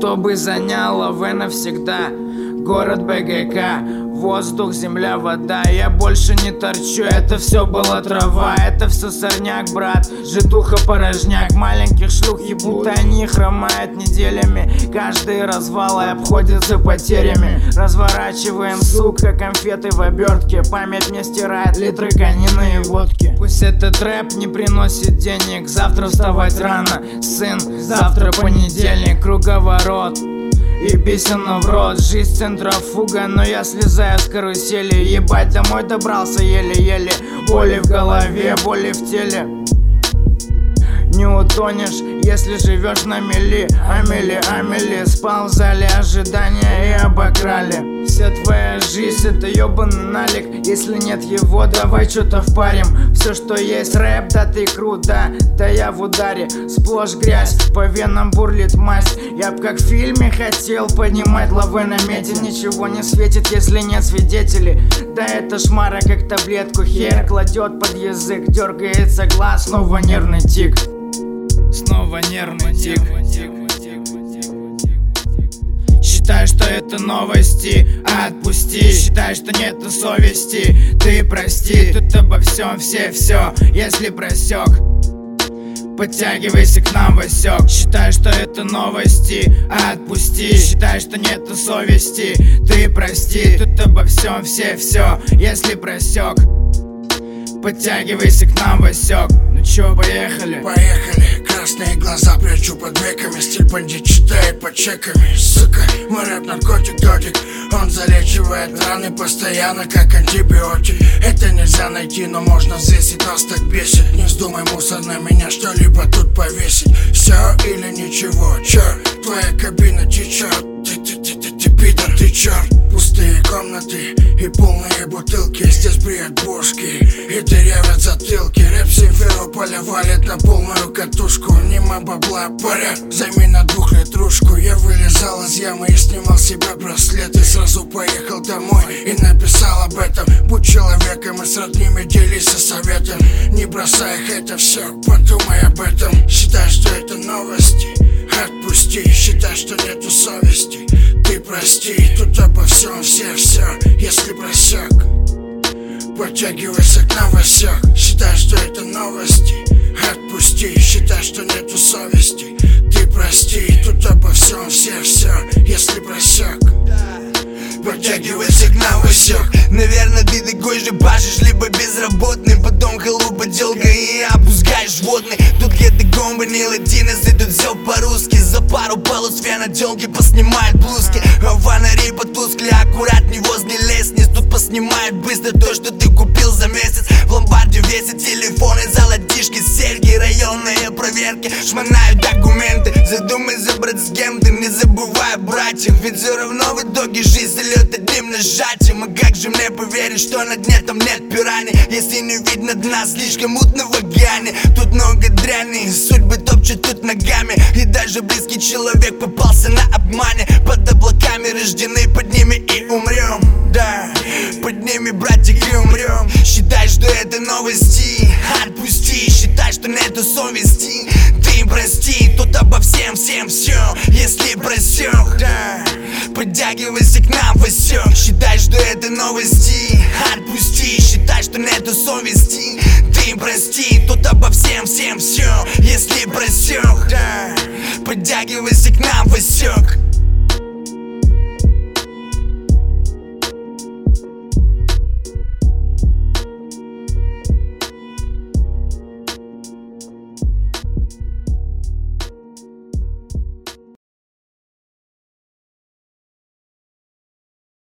чтобы заняло вы навсегда город БГК. Воздух, земля, вода. Я больше не торчу, это все была трава. Это все сорняк, брат, житуха, порожняк. Маленьких шлюх ебут, они хромают неделями. Каждые развалы обходятся потерями. Разворачиваем, сука, конфеты в обертке. Память мне стирает литры конины и водки. Пусть этот рэп не приносит денег. Завтра вставать рано, сын, завтра понедельник. Круговорот и писано в рот, жизнь центрофуга, но я слезаю с карусели. Ебать, домой добрался еле-еле. Боли в голове, боли в теле. Не утонешь, если живешь на мели. Амели, спал в зале ожидания и обокрали. Вся твоя жизнь это ебаный налик. Если нет его, давай что-то впарим. Все, что есть рэп, да ты крут, да я в ударе. Сплошь грязь, по венам бурлит мазь. Я б как в фильме хотел поднимать лавы на мете. Ничего не светит, если нет свидетелей. Да это шмара как таблетку. Хер кладет под язык, дергается глаз, снова нервный тик. Снова нервный тик. Считай, что это новости, отпусти. Считай, что нету совести, ты прости. Тут обо всем все, если просек, подтягивайся к нам, Васек. Считай, что это новости, отпусти. Считай, что нету совести, ты прости. Тут обо всем все, если просек, подтягивайся к нам, Васек. Ну чё, поехали? Поехали. Красные глаза прячу под веками. Стиль бандит читает под чеками. Сука, мой рэп наркотик, додик. Он залечивает раны постоянно, как антибиотик. Это нельзя найти, но можно взвесить. Нас так бесит. Не вздумай, мусор, на меня что-либо тут повесить. Все или ничего, черт. Твоя кабина течет. Ты пидор, ты черт. Пустые комнаты и полные бутылки. Здесь бреют бошки и дырявят затылки. Рэп Симферополя валит на полную катушку. Нема бабла, поряд, займи на 2-литрушку. Я вылезал из ямы и снимал себе браслеты. Сразу поехал домой и написал об этом. Будь человеком и с родными делися советом. Не бросай их, это все, подумай об этом. Считай, что это новости, отпусти. Считай, что нету совести, ты прости. Тут обо всем все, если просек, подтягивайся к нам, Васек. Считай, что это новости, отпусти. Считай, что нету совести, ты прости. Тут обо всем все, если просек, подтягивайся к нам, Васек. Наверное, ты такой же башишь, либо безработный. Потом халупа, тёлка и опускаешь животных. Тут где-то гомбаный латинос, и тут все по-русски. За пару полос фена тёлки поснимают блузки. А фонари потускли, аккуратней возле лестниц. Тут поснимают быстро то, что ты купил за месяц. В ломбарде весят телефоны, золотишки, серьги. Районные проверки, шмонают документы. Задумайся, брат, с кем ты, не забывай братьев. Ведь все равно в итоге жизнь залет одним нажатием. А как же мне поверить, что на дне там нет пираний, если не видно дна, слишком мутно в океане. Тут много дряни, судьбы топчут тут ногами. И даже близкий человек попался на обмане. Под облаками рождены, под ними и умрем. Да, под ними, братик, и умрем. Считай, что это новости, отпусти. Считай, что нету совести, ты прости. Тут обо всем все, если просек, да, подтягивайся к нам, Васек. Считай, что это новости, отпусти. Считай, что нету совести, ты прости. Тут обо всем все, если просек, да, подтягивайся к нам, Васек.